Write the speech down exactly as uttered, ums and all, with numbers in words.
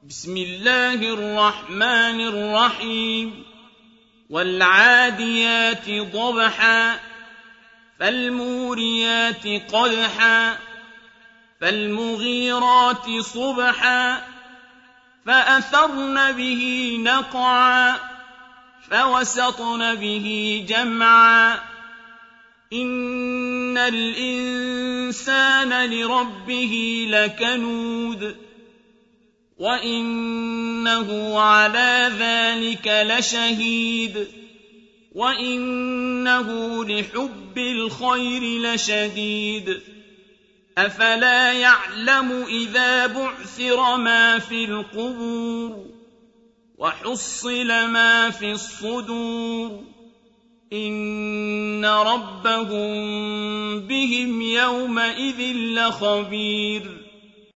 بسم الله الرحمن الرحيم والعاديات ضبحا فالموريات قدحا فالمغيرات صبحا فأثرن به نقعا فوسطن به جمعا إن الإنسان لربه لكنود وإنه على ذلك لشهيد وإنه لحب الخير لشديد أفلا يعلم إذا بعثر ما في القبور وحصل ما في الصدور إن ربهم بهم يومئذ لخبير